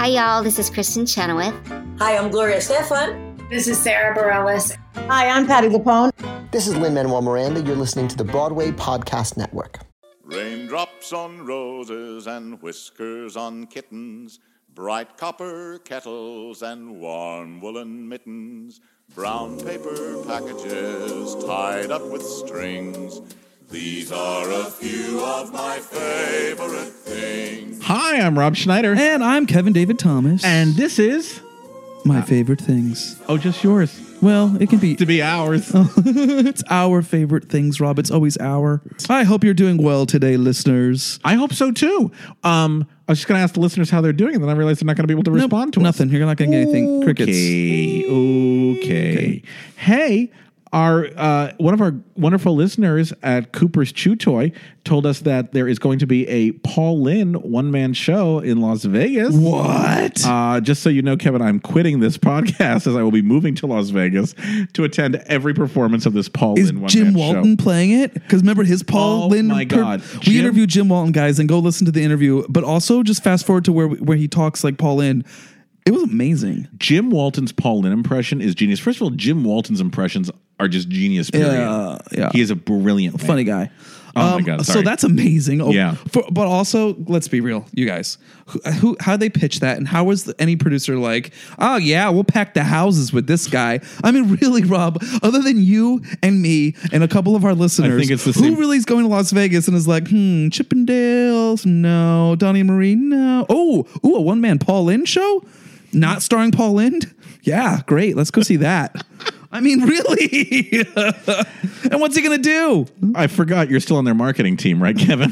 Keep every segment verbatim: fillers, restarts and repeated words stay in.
Hi, y'all. This is Kristen Chenoweth. Hi, I'm Gloria Stefan. This is Sarah Bareilles. Hi, I'm Patti LuPone. This is Lin-Manuel Miranda. You're listening to the Broadway Podcast Network. Raindrops on roses and whiskers on kittens, bright copper kettles and warm woolen mittens, brown paper packages tied up with strings. These are a few of my favorite things. Hi, I'm Rob Schneider. And I'm Kevin David Thomas. And this is... My favorite things. Oh, just yours. Well, it can be... To be ours. It's our favorite things, Rob. It's always our. I hope you're doing well today, listeners. I hope so, too. Um, I was just going to ask the listeners how they're doing, and then I realized they're not going to be able to nope, respond to nothing. us. You're not going to get anything. Crickets. Okay. Okay. okay. Hey, our uh, one of our wonderful listeners at Cooper's Chew Toy told us that there is going to be a Paul Lynde one-man show in Las Vegas. What? Uh, just so you know, Kevin, I'm quitting this podcast as I will be moving to Las Vegas to attend every performance of this Paul is Lynde one-man Jim show. Walton playing it? Because remember his Paul oh Lynde. My God, per- we Jim- interviewed Jim Walton, guys, and go listen to the interview. But also just fast forward to where where he talks like Paul Lynde. It was amazing. Jim Walton's Paul Lynde impression is genius. First of all, Jim Walton's impressions are just genius. Period. Yeah, yeah. He is a brilliant, man. funny guy. Oh um, my God! So Sorry. that's amazing. Oh, Yeah. For, but also, let's be real, you guys. Who, who how they pitch that, and how was the, any producer like? Oh yeah, we'll pack the houses with this guy. I mean, really, Rob. Other than you and me and a couple of our listeners, I think it's the who same. really is going to Las Vegas and is like, hmm, Chippendales, no, Donnie and Marie, no. Oh, ooh, a one man Paul Lynde show, not starring Paul Lynde. Yeah, great. Let's go see that. I mean, really? And what's he going to do? I forgot you're still on their marketing team, right, Kevin?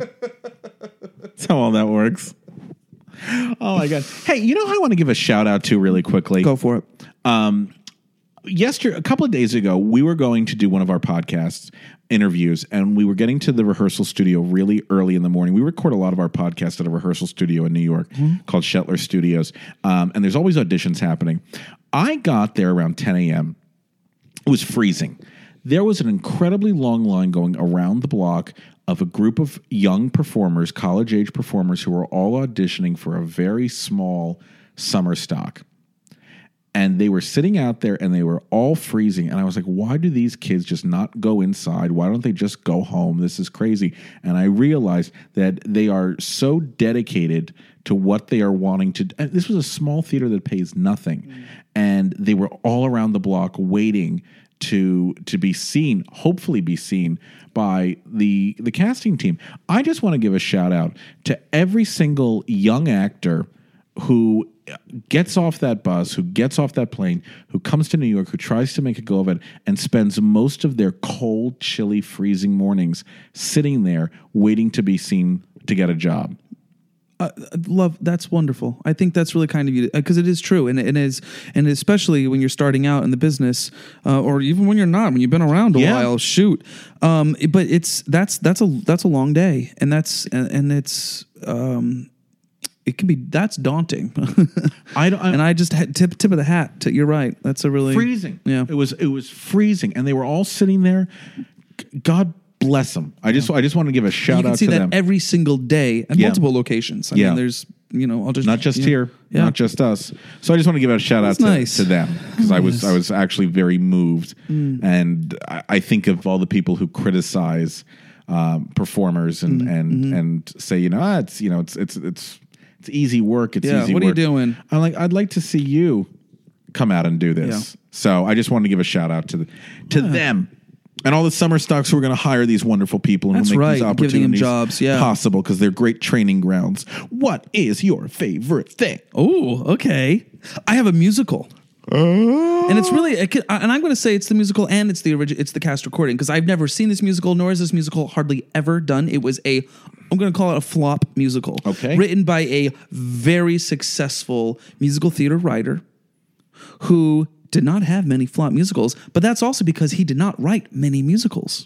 That's how all that works. Oh, my God. Hey, you know who I want to give a shout out to really quickly? Go for it. Um, yesterday, a couple of days ago, we were going to do one of our podcast interviews, and we were getting to the rehearsal studio really early in the morning. We record a lot of our podcasts at a rehearsal studio in New York mm-hmm. called Shetler Studios, um, and there's always auditions happening. I got there around ten a.m. It was freezing. There was an incredibly long line going around the block of a group of young performers, college-age performers, who were all auditioning for a very small summer stock. And they were sitting out there, and they were all freezing. And I was like, why do these kids just not go inside? Why don't they just go home? This is crazy. And I realized that they are so dedicated to what they are wanting to do. And this was a small theater that pays nothing. Mm. And they were all around the block waiting to to be seen, hopefully be seen by the the casting team. I just want to give a shout out to every single young actor who gets off that bus, who gets off that plane, who comes to New York, who tries to make a go of it, and spends most of their cold, chilly, freezing mornings sitting there waiting to be seen to get a job. Uh, love, that's wonderful. I think that's really kind of you, because it is true, and it is, and especially when you're starting out in the business, uh, or even when you're not, when you've been around a yeah. while. Shoot, um, but it's that's that's a that's a long day, and that's and, and it's um, it can be that's daunting. I don't, I, and I just had tip tip of the hat. To, you're right. That's a really freezing. Yeah, it was it was freezing, and they were all sitting there. God bless them. I just I just want to give a shout you can out see to that them every single day at yeah. multiple locations. I yeah. mean, there's you know, I'll just not just you know, here, yeah. not just us. So I just want to give a shout That's out to, nice. to them because I was Yes. I was actually very moved, Mm. and I, I think of all the people who criticize um, performers and Mm, and mhm. and say you know ah, it's you know it's it's it's it's easy work. It's Yeah, easy. what are work. you doing? I'm like I'd like to see you come out and do this. Yeah. So I just wanted to give a shout out to the, to Yeah. them. And all the summer stocks who are going to hire these wonderful people and That's who make right, these giving them opportunities jobs, yeah. possible because they're great training grounds. What is your favorite thing? Oh, okay. I have a musical. And it's really, it can, and I'm going to say it's the musical and it's the original, it's the cast recording because I've never seen this musical, nor is this musical hardly ever done. It was a, I'm going to call it a flop musical. Okay. Written by a very successful musical theater writer who did not have many flop musicals, but that's also because he did not write many musicals.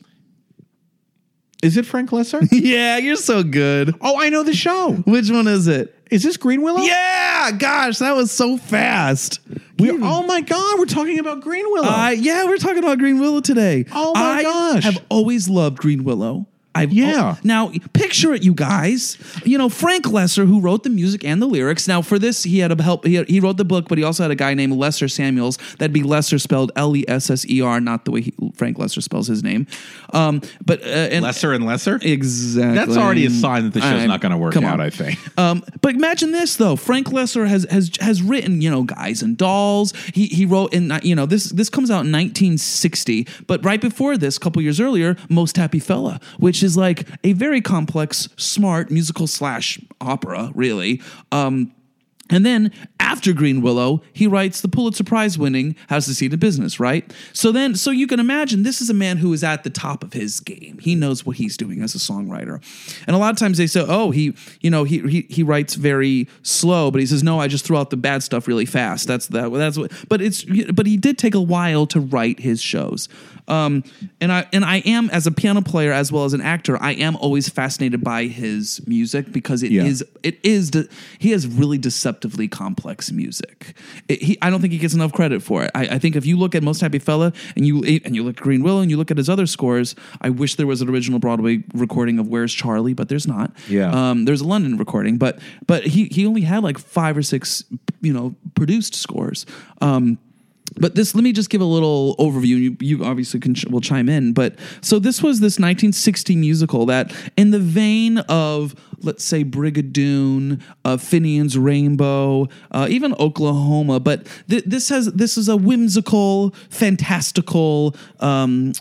Is it Frank Lesser? Yeah, you're so good. Oh, I know the show. Which one is it? Is this Green Willow? Yeah, gosh, that was so fast. We, oh my God, we're talking about Green Willow. Uh, yeah, we're talking about Green Willow today. Oh my I gosh. have always loved Green Willow. I've, Yeah. oh, now, picture it, you guys. You know, Frank Lesser, who wrote the music and the lyrics. Now, for this, he had a help. He, had, he wrote the book, but he also had a guy named Lesser Samuels. That'd be Lesser spelled L E S S E R, not the way he, Frank Lesser spells his name. Um, but uh, and, Lesser and lesser? Exactly. That's already a sign that the show's I- not going to work come out, on. I think. Um, but imagine this though. Frank Lesser has has has written, you know, Guys and Dolls. He he wrote in, you know, this this comes out in nineteen sixty. But right before this, a couple years earlier, Most Happy Fella, which is like a very complex, smart musical slash opera, really. Um, And then after Green Willow, he writes the Pulitzer Prize winning How to Succeed in Business, right? So then, so you can imagine this is a man who is at the top of his game. He knows what he's doing as a songwriter. And a lot of times they say, oh, he, you know, he he, he writes very slow, but he says, no, I just throw out the bad stuff really fast. That's that. That's what. But it's but he did take a while to write his shows. Um, and I and I am, as a piano player as well as an actor, I am always fascinated by his music because it Yeah. is it is de- he has really deceptively complex music. It, he I don't think he gets enough credit for it. I, I think if you look at Most Happy Fella and you and you look at Green Willow and you look at his other scores, I wish there was an original Broadway recording of Where's Charlie, but there's not. Yeah. Um, there's a London recording, but but he he only had like five or six, you know, produced scores. Um, But this, let me just give a little overview. You, you obviously can ch- will chime in. But so this was this nineteen sixty musical that, in the vein of, let's say, Brigadoon, uh, Finian's Rainbow, uh, even Oklahoma. But th- this has this is a whimsical, fantastical. Um,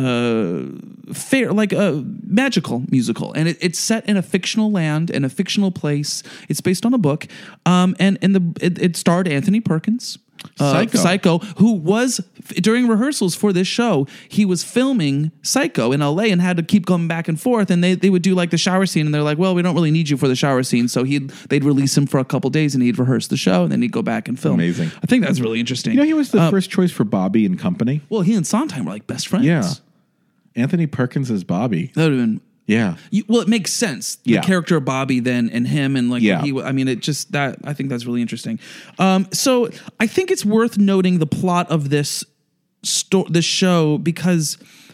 uh fair like a magical musical, and it, it's set in a fictional land in a fictional place. It's based on a book, um and and the it, it starred Anthony Perkins, uh, Psycho. Psycho, who was during rehearsals for this show, he was filming Psycho in L A and had to keep going back and forth. And they, they would do like the shower scene, and they're like, well, we don't really need you for the shower scene. So he'd they'd release him for a couple days, and he'd rehearse the show, and then he'd go back and film. Amazing. I think that's really interesting. You know, he was the Uh, first choice for Bobby and Company. well, he and Sondheim were like best friends. Yeah. Anthony Perkins as Bobby. That would have been. Yeah. You, well, it makes sense. The Yeah. character of Bobby then and him and like Yeah. he. I mean, it just that I think that's really interesting. Um, so I think it's worth noting the plot of this sto- this show because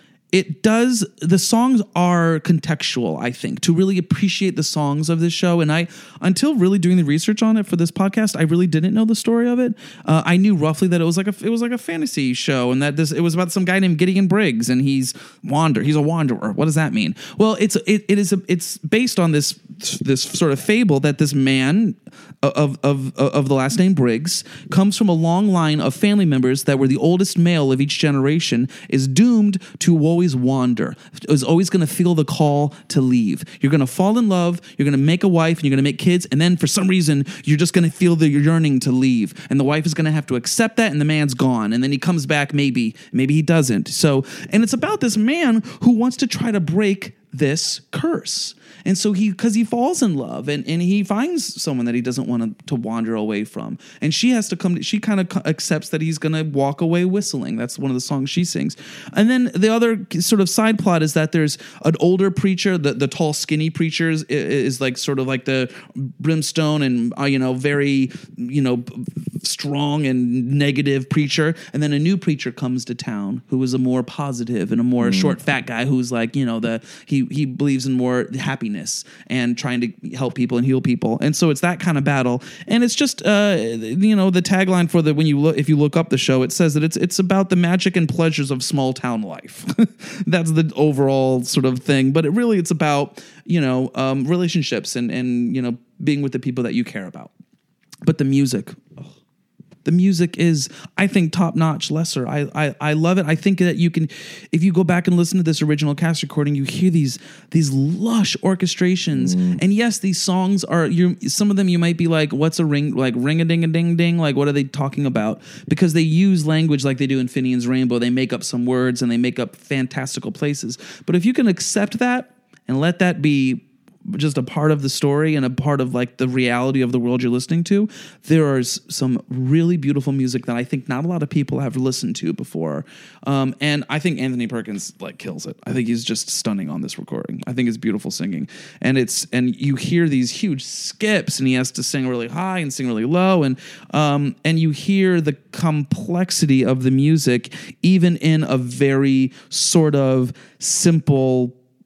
it does. The songs are contextual, I think, to really appreciate the songs of this show. And I, until really doing the research on it for this podcast, I really didn't know the story of it. Uh, I knew roughly that it was like a it was like a fantasy show, and that this it was about some guy named Gideon Briggs, and he's wander. He's a wanderer. What does that mean? Well, it's it, it is a, it's based on this this sort of fable that this man of of of the last name Briggs comes from a long line of family members that were the oldest male of each generation, is doomed to always wander, is always going to feel the call to leave. You're going to fall in love, you're going to make a wife, and you're going to make kids, and then for some reason you're just going to feel the yearning to leave, and the wife is going to have to accept that, and the man's gone, and then he comes back, maybe maybe he doesn't. So, and it's about this man who wants to try to break this curse. And so he, because he falls in love and, and he finds someone that he doesn't want to, to wander away from. And she has to come, to, she kind of accepts that he's going to walk away whistling. That's one of the songs she sings. And then the other sort of side plot is that there's an older preacher, the, the tall, skinny preacher is, is like sort of like the brimstone and, uh, you know, very, you know, strong and negative preacher. And then a new preacher comes to town who is a more positive and a more mm. short, fat guy who's like, you know, the, he, he believes in more happiness and trying to help people and heal people. And so it's that kind of battle. And it's just, uh, you know, the tagline for the, when you look, if you look up the show, it says that it's, it's about the magic and pleasures of small town life. That's the overall sort of thing. But it really, it's about, you know, um, relationships and, and, you know, being with the people that you care about. But the music, oh. The music is, I think, top-notch. Lesser. I, I I love it. I think that you can, if you go back and listen to this original cast recording, you hear these these lush orchestrations. Mm. And yes, these songs are, you're, some of them you might be like, what's a ring, like ring-a-ding-a-ding-ding? Like, what are they talking about? Because they use language like they do in Finian's Rainbow. They make up some words and they make up fantastical places. But if you can accept that and let that be just a part of the story and a part of like the reality of the world you're listening to, there is some really beautiful music that I think not a lot of people have listened to before. Um, and I think Anthony Perkins like kills it. I think he's just stunning on this recording. I think it's beautiful singing, and it's, and you hear these huge skips and he has to sing really high and sing really low. And, um, and you hear the complexity of the music, even in a very sort of simple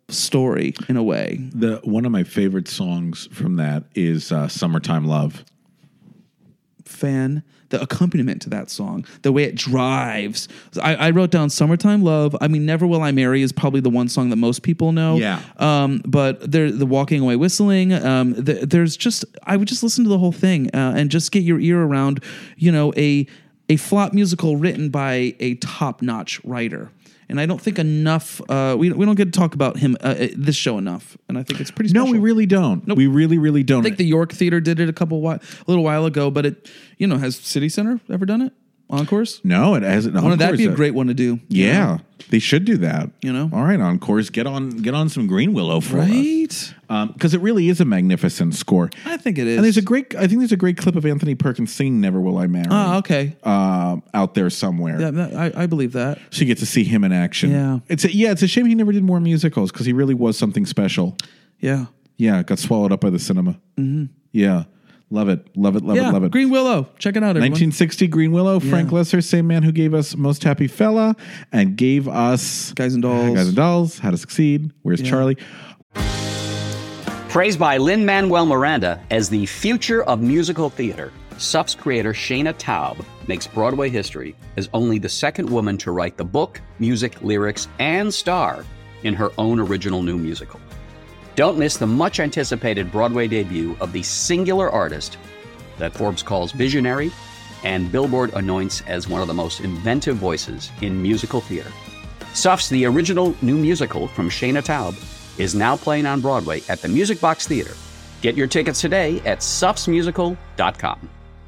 story in a way. The one of my favorite songs from that is uh, "Summertime Love." Fan the accompaniment to that song, the way it drives. I, I wrote down "Summertime Love." I mean, "Never Will I Marry" is probably the one song that most people know. Yeah. Um, but there, the walking away whistling. Um, the, there's just I would just listen to the whole thing uh, and just get your ear around, you know, a a flop musical written by a top notch writer. And I don't think enough. Uh, we we don't get to talk about him uh, uh, this show enough, and I think it's pretty special. No, we really don't. Nope. We really, really don't. I think the York Theater did it a couple while, a little while ago, but it, you know, has City Center ever done it? Encores? No, it hasn't. Wouldn't that Encores be a it. great one to do? you Yeah, know? they should do that. You know? all right, Encores, get on, get on some Green Willow for us, Right? because it really is a magnificent score. I think it is. And there's a great, I think there's a great clip of Anthony Perkins singing "Never Will I Marry" Oh, okay. uh, out there somewhere. Yeah, that- I, I believe that. So you get to see him in action. Yeah. it's a, yeah, it's a shame he never did more musicals because he really was something special. Yeah. Yeah, got swallowed up by the cinema. Mm-hmm. Yeah, love it, love it, love yeah. it, love it. Green Willow. Check it out, everyone. nineteen sixty Green Willow, Frank Lesser, same man who gave us Most Happy Fella and gave us Guys and Dolls. Guys and Dolls, How to Succeed, Where's Charlie? Praised by Lin-Manuel Miranda as the future of musical theater, S U F's creator Shayna Taub makes Broadway history as only the second woman to write the book, music, lyrics, and star in her own original new musical. Don't miss the much-anticipated Broadway debut of the singular artist that Forbes calls visionary and Billboard anoints as one of the most inventive voices in musical theater. S U F's The Original New Musical from Shayna Taub is now playing on Broadway at the Music Box Theater. Get your tickets today at suffs musical dot com.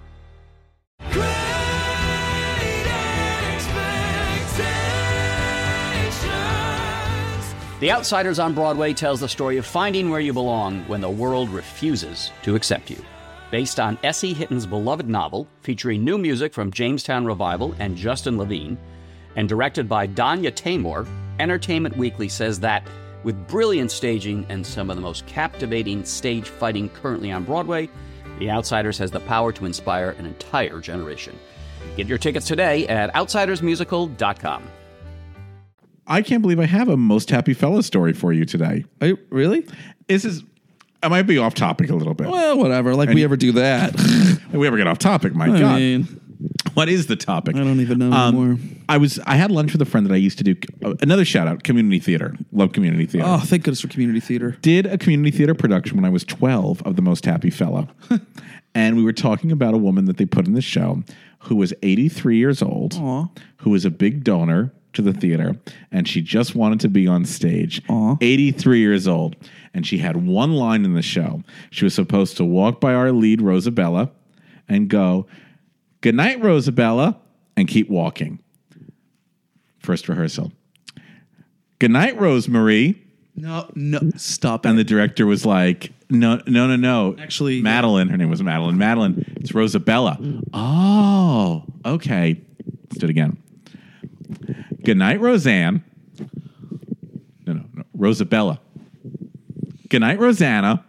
The Outsiders on Broadway tells the story of finding where you belong when the world refuses to accept you. Based on S E Hitton's beloved novel, featuring new music from Jamestown Revival and Justin Levine, and directed by Danya Taymor, Entertainment Weekly says that, with brilliant staging and some of the most captivating stage fighting currently on Broadway, The Outsiders has the power to inspire an entire generation. Get your tickets today at outsiders musical dot com. I can't believe I have a Most Happy Fella story for you today. Are you, really? This is, I might be off topic a little bit. Well, whatever. Like And- we ever do that. If we ever get off topic, my I God. mean, What is the topic? I don't even know Um, anymore. I was I had lunch with a friend that I used to do uh, another shout out, community theater. Love community theater. Oh, thank goodness for community theater. Did a community theater production when I was twelve of The Most Happy Fella. And we were talking about a woman that they put in the show who was eighty-three years old, Aw. who was a big donor to the theater, and she just wanted to be on stage. Aw. eighty-three years old. And she had one line in the show. She was supposed to walk by our lead, Rosabella, and go, "Good night, Rosabella," and keep walking. First rehearsal. "Good night, Rosemary." No, no, stop And it. the director was like, no, no, no, no. Actually- Madeline. Her name was Madeline. Madeline, it's Rosabella. Oh, okay. Let's do it again. "Good night, Roseanne." No, no, no. Rosabella. "Good night, Rosanna."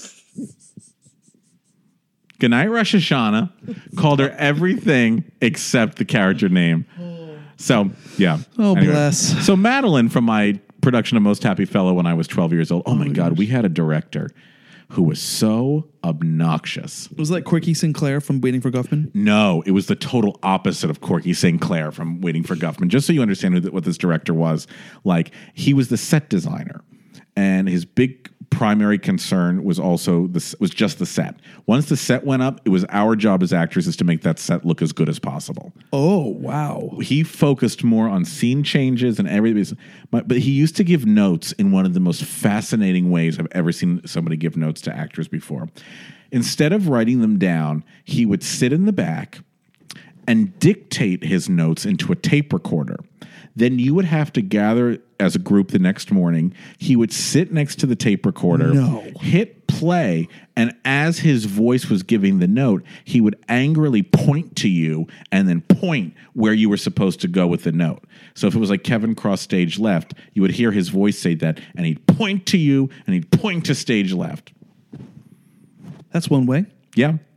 "Good night, Rosh Hashanah." Called her everything except the character name. So, yeah. Oh, bless. So, Madeline from my production of Most Happy Fellow when I was twelve years old. Oh, my God. We had a director who was so obnoxious. Was that Quirky Sinclair from Waiting for Guffman? No, it was the total opposite of Corky Sinclair from Waiting for Guffman. Just so you understand who th- what this director was, like, he was the set designer, and his big primary concern was also this was just the set. Once the set went up, it was our job as actors is to make that set look as good as possible. Oh, wow. He focused more on scene changes and everything, but, but he used to give notes in one of the most fascinating ways I've ever seen somebody give notes to actors before. Instead of writing them down, he would sit in the back and dictate his notes into a tape recorder. Then you would have to gather as a group the next morning. He would sit next to the tape recorder, No. hit play, and as his voice was giving the note, he would angrily point to you and then point where you were supposed to go with the note. So if it was like Kevin Cross stage left, you would hear his voice say that, and he'd point to you and he'd point to stage left. That's one way. Yeah.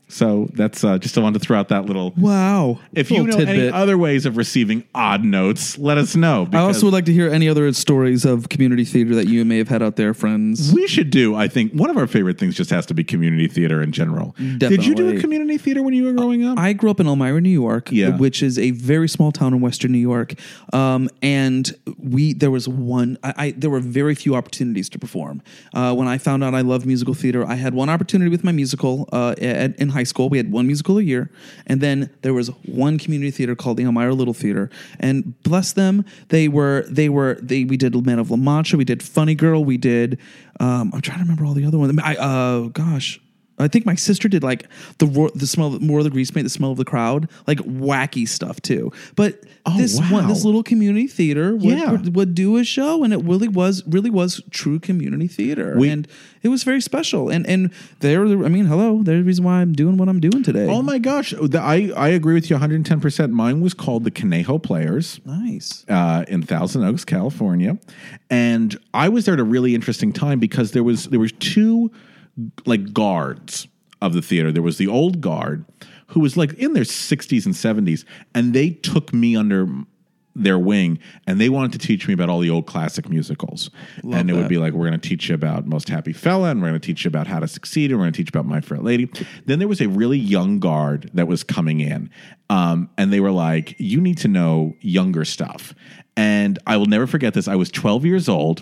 So that's uh, just I wanted to throw out that little. Wow. If you know Little any tidbit. other ways of receiving odd notes, let us know. I because also would like to hear any other stories of community theater that you may have had out there, friends. we should do, I think, one of our favorite things just has to be community theater in general. Did you do a Definitely. community theater when you were growing up? I grew up in Elmira, New York, Yeah. which is a very small town in Western New York. Um, and we there was one. I, I there were very few opportunities to perform. Uh, when I found out I loved musical theater, I had one opportunity with my musical uh, at, in high school. We had one musical a year, and then there was one community theater called the Elmira Little Theater. And bless them, they were they were they we did Man of La Mancha, we did Funny Girl, we did. Um, I'm trying to remember all the other ones. I uh, gosh. I think my sister did like the ro- the smell more of the grease paint, the smell of the crowd, like wacky stuff too. But Oh, this wow. one, this little community theater would, Yeah. would would do a show, and it really was really was true community theater, We- and it was very special. And and there, I mean, hello, there's the reason why I'm doing what I'm doing today. Oh my gosh. The- I, I agree with you one hundred ten percent. Mine was called the Conejo Players. Nice. Uh, in Thousand Oaks, California. And I was there at a really interesting time because there was there was two like guards of the theater. There was the old guard who was like in their sixties and seventies, and they took me under their wing and they wanted to teach me about all the old classic musicals. and it that. would be like, we're going to teach you about Most Happy Fella, and we're going to teach you about How to Succeed, and we're going to teach you about My Fair Lady. Then there was a really young guard that was coming in, um, and they were like, you need to know younger stuff. And I will never forget this. I was twelve years old.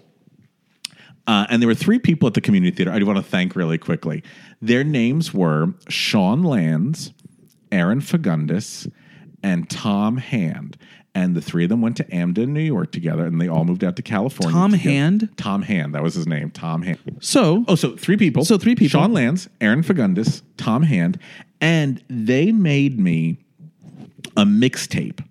Uh, and there were three people at the community theater I do want to thank really quickly. Their names were Sean Lands, Aaron Fagundis, and Tom Hand. And the three of them went to Amden, New York together, and they all moved out to California. Tom together. Hand? Tom Hand. That was his name. Tom Hand. So Oh, so three people. So three people. Sean Lands, Aaron Fagundis, Tom Hand. And they made me a mixtape.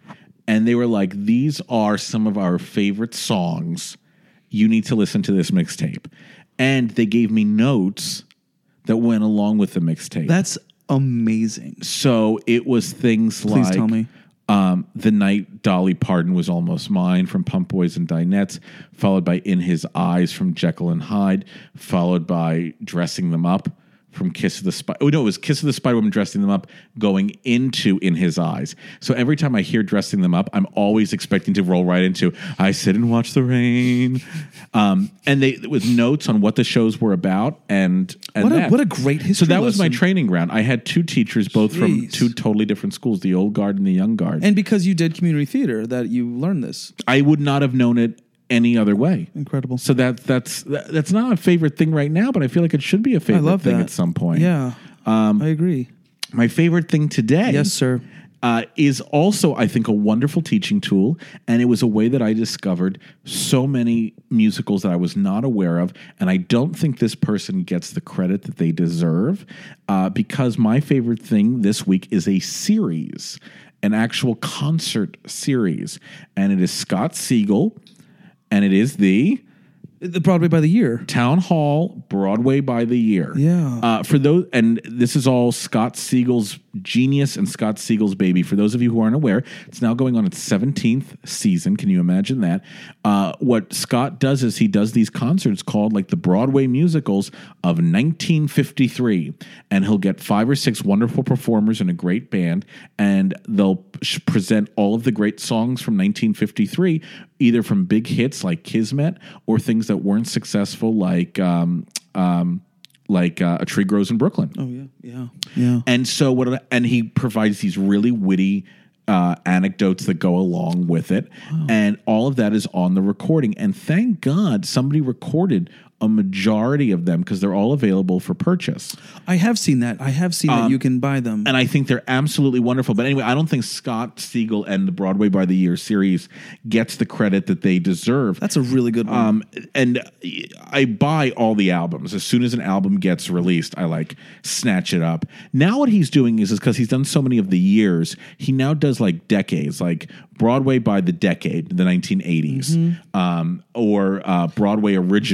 And they were like, these are some of our favorite songs. You need to listen to this mixtape. And they gave me notes that went along with the mixtape. that's amazing. So it was things Please like tell me. Um, The Night Dolly Parton Was Almost Mine from Pump Boys and Dinettes, followed by In His Eyes from Jekyll and Hyde, followed by Dressing Them Up from Kiss of the Spider. Oh, no, it was Kiss of the Spider Woman, Dressing Them Up, going into In His Eyes. So every time I hear Dressing Them Up, I'm always expecting to roll right into I Sit and Watch the Rain. Um, and they with notes on what the shows were about. And, and What a- that. what a great So history that was my lesson. training ground. I had two teachers, both from Jeez. two totally different schools, the old guard and the young guard. And because you did community theater, that you learned this. I would not have known it any other way. Incredible. So that that's that, that's not a favorite thing right now, but I feel like it should be a I favorite love thing that at some point. Yeah, um, I agree. My favorite thing today, Yes, sir. uh, is also I think a wonderful teaching tool, and it was a way that I discovered so many musicals that I was not aware of, and I don't think this person gets the credit that they deserve, uh, because my favorite thing this week is a series, an actual concert series, and it is Scott Siegel. And it is the The Broadway by the year. Town Hall Broadway by the year. Yeah. Uh, for those, and this is all Scott Siegel's genius and Scott Siegel's baby. For those of you who aren't aware, it's now going on its seventeenth season. Can you imagine that? Uh, what Scott does is he does these concerts called like the Broadway musicals of nineteen fifty-three, and he'll get five or six wonderful performers and a great band, and they'll sh- present all of the great songs from nineteen fifty-three, either from big hits like Kismet or things that weren't successful like um, um, like uh, A Tree Grows in Brooklyn. Oh yeah, yeah, yeah. And so what? And he provides these really witty uh, anecdotes that go along with it, and all of that is on the recording. And thank God somebody recorded a majority of them because they're all available for purchase. I have seen that. I have seen that you can buy them. And I think they're absolutely wonderful. But anyway, I don't think Scott Siegel and the Broadway by the Year series gets the credit that they deserve. That's a really good one. Um, and I buy all the albums. As soon as an album gets released, I like snatch it up. Now what he's doing is, is because he's done so many of the years, he now does like decades, like Broadway by the decade, the nineteen eighties, um, or uh, Broadway originals. And it's I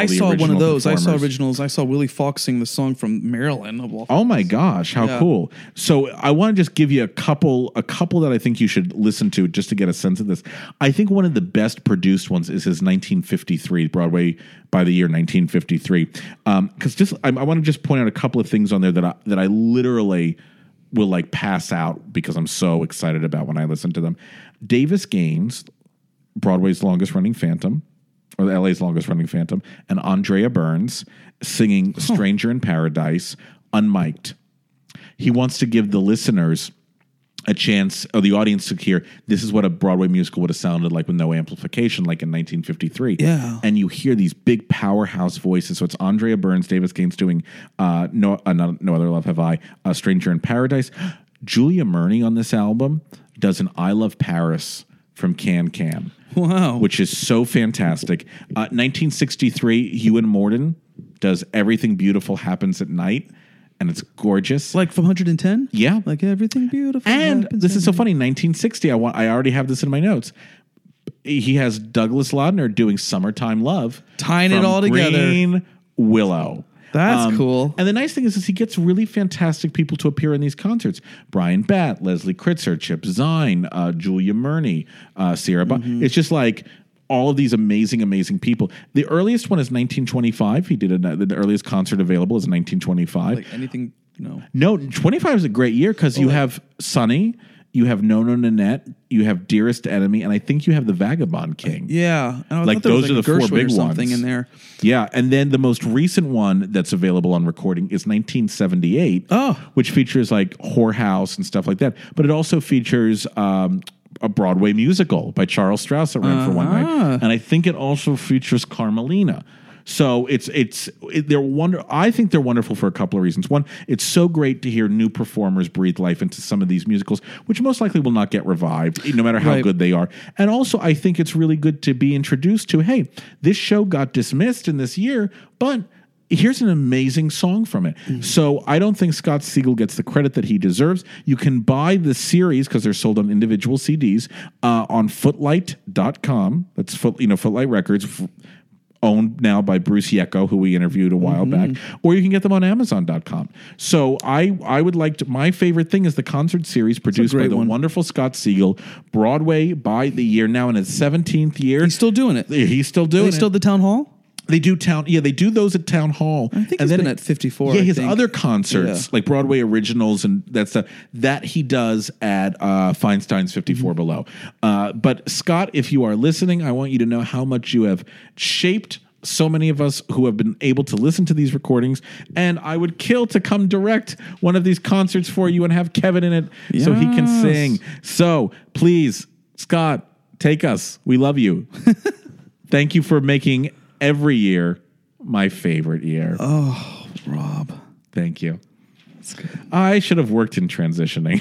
the saw one of original those. I saw performers. originals. I saw Willie Fox sing the song from Maryland. Of all Oh my gosh, how Yeah. cool. So I want to just give you a couple a couple that I think you should listen to just to get a sense of this. I think one of the best produced ones is his nineteen fifty-three Broadway by the year nineteen fifty-three. Um cuz just I, I want to just point out a couple of things on there that I, that I literally will like pass out because I'm so excited about when I listen to them. Davis Gaines, Broadway's longest running Phantom, or L A's longest running Phantom, and Andrea Burns singing Stranger in Paradise, unmiked. He wants to give the listeners a chance, or the audience to hear, this is what a Broadway musical would have sounded like with no amplification, like in nineteen fifty-three. Yeah. And you hear these big powerhouse voices. So it's Andrea Burns, Davis Gaines doing uh, no, uh, not, no Other Love Have I, uh, Stranger in Paradise. Julia Murney on this album does an I Love Paris from Can Can. Wow. Which is so fantastic. Uh, nineteen sixty-three, Ewan Morden does Everything Beautiful Happens at Night, and it's gorgeous. Like from one hundred ten? Yeah. Like everything beautiful. And happens this is so at funny. nineteen sixty, I want. I already have this in my notes. He has Douglas Laudner doing Summertime Love. Tying it from all together. Green Willow. That's cool. And the nice thing is, is he gets really fantastic people to appear in these concerts. Brian Batt, Leslie Kritzer, Chip Zine, uh, Julia Murney, uh, Sierra. Ba- Mm-hmm. It's just like all of these amazing, amazing people. The earliest one is nineteen twenty-five. He did a, the earliest concert available is nineteen twenty-five. Like anything, no. No, twenty-five is a great year because you like- have Sonny, you have Nono Nanette, you have Dearest Enemy, and I think you have the Vagabond King. Yeah. And I Like, thought there was those are like the a four Gershwin big or something ones. in there. Yeah, and then the most recent one that's available on recording is nineteen seventy-eight, Oh. which features like Whorehouse and stuff like that. But it also features um, a Broadway musical by Charles Strauss that ran for one Uh-huh. night, and I think it also features Carmelina. So it's it's it, they're wonder. I think they're wonderful for a couple of reasons. One, it's so great to hear new performers breathe life into some of these musicals, which most likely will not get revived, no matter how Right. good they are. And also, I think it's really good to be introduced to. Hey, this show got dismissed in this year, but here's an amazing song from it. So I don't think Scott Siegel gets the credit that he deserves. You can buy the series because they're sold on individual C Ds uh, on footlight dot com. That's foot, you know, Footlight Records. F- owned now by Bruce Yecko, who we interviewed a while Mm-hmm. back, or you can get them on amazon dot com. So I I would like to, my favorite thing is the concert series produced by great the one. wonderful Scott Siegel, Broadway by the year, now in its seventeenth year. He's still doing it. He's still doing They it. still at the town hall? They do town, yeah. They do those at town hall. I think he's been at fifty-four, Yeah, I his think. other concerts Yeah. like Broadway originals and that stuff that he does at uh, Feinstein's fifty-four Mm-hmm. Below. Uh, but Scott, if you are listening, I want you to know how much you have shaped so many of us who have been able to listen to these recordings, and I would kill to come direct one of these concerts for you and have Kevin in it so he can Yes. sing. So please, Scott, take us. We love you. Thank you for making every year my favorite year. Oh, Rob. Thank you. I should have worked in transitioning.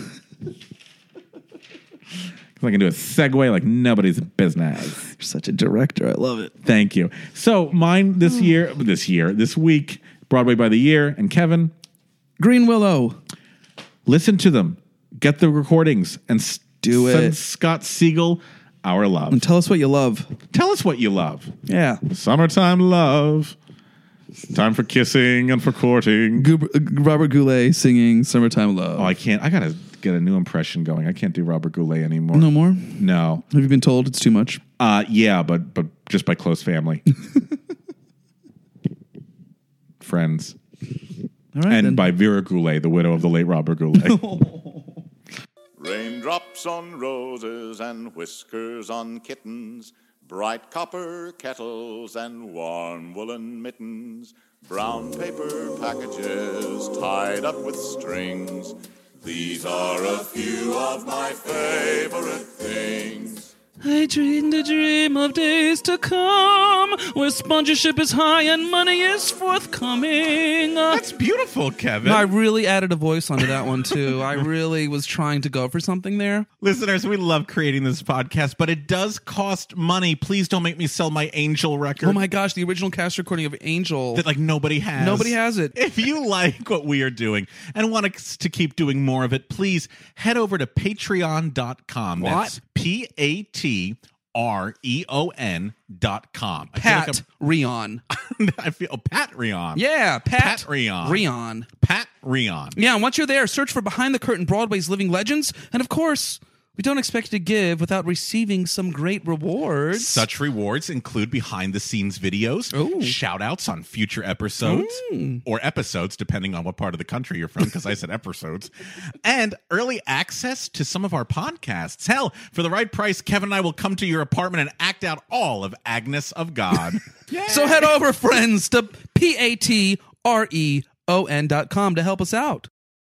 I can do a segue like nobody's business. You're such a director. I love it. Thank you. So mine this year, this year, this week, Broadway by the year, and Kevin, Green Willow. listen to them, get the recordings, and s- Do send it. Scott Siegel our love. And tell us what you love. Tell us what you love. Yeah. Summertime love. Time for kissing and for courting. Gu- uh, Robert Goulet singing Summertime Love. Oh, I can't. I gotta get a new impression going. I can't do Robert Goulet anymore. No more? No. Have you been told it's too much? Uh, yeah, but but just by close family, friends, All right. and then. by Vera Goulet, the widow of the late Robert Goulet. Raindrops on roses and whiskers on kittens, bright copper kettles and warm woolen mittens, brown paper packages tied up with strings. These are a few of my favorite things. I dreamed a dream of days to come, where sponsorship is high and money is forthcoming. That's beautiful, Kevin. I really added a voice onto that one, too. I really was trying to go for something there. Listeners, we love creating this podcast, but it does cost money. Please don't make me sell my Angel record Oh my gosh, the original cast recording of Angel. that like nobody has. Nobody has it. If you like what we are doing and want us to keep doing more of it, please head over to patreon dot com. What? That's P A T R E O N dot com. I Pat feel like Rion. I'm- I feel oh, Pat Rion. Yeah, Pat, Pat Rion. Rion. Pat Rion. Yeah, and once you're there, search for Behind the Curtain Broadway's Living Legends. And of course, we don't expect you to give without receiving some great rewards. Such rewards include behind-the-scenes videos, Ooh. shout-outs on future episodes, or episodes, depending on what part of the country you're from, because I said episodes, and early access to some of our podcasts. Hell, for the right price, Kevin and I will come to your apartment and act out all of Agnes of God. So head over, friends, to P A T R E O N dot com to help us out.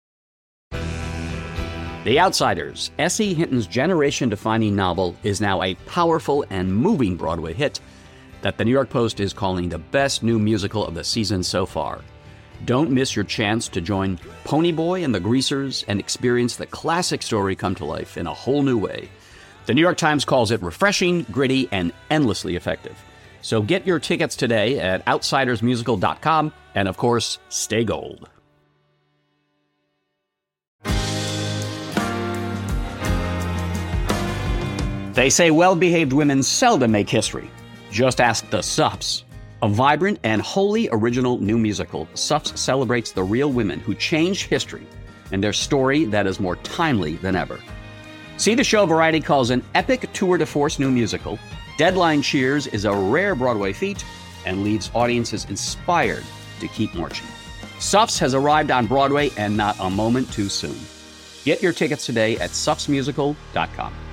The Outsiders, S E. Hinton's generation-defining novel, is now a powerful and moving Broadway hit that the New York Post is calling the best new musical of the season so far. Don't miss your chance to join Ponyboy and the Greasers and experience the classic story come to life in a whole new way. The New York Times calls it refreshing, gritty, and endlessly effective. So get your tickets today at outsiders musical dot com, and of course, stay gold. They say well-behaved women seldom make history. Just ask the Suffs. A vibrant and wholly original new musical, Suffs celebrates the real women who changed history and their story that is more timely than ever. See the show Variety calls an epic tour de force new musical. Deadline cheers is a rare Broadway feat and leaves audiences inspired to keep marching. Suffs has arrived on Broadway and not a moment too soon. Get your tickets today at suffs musical dot com.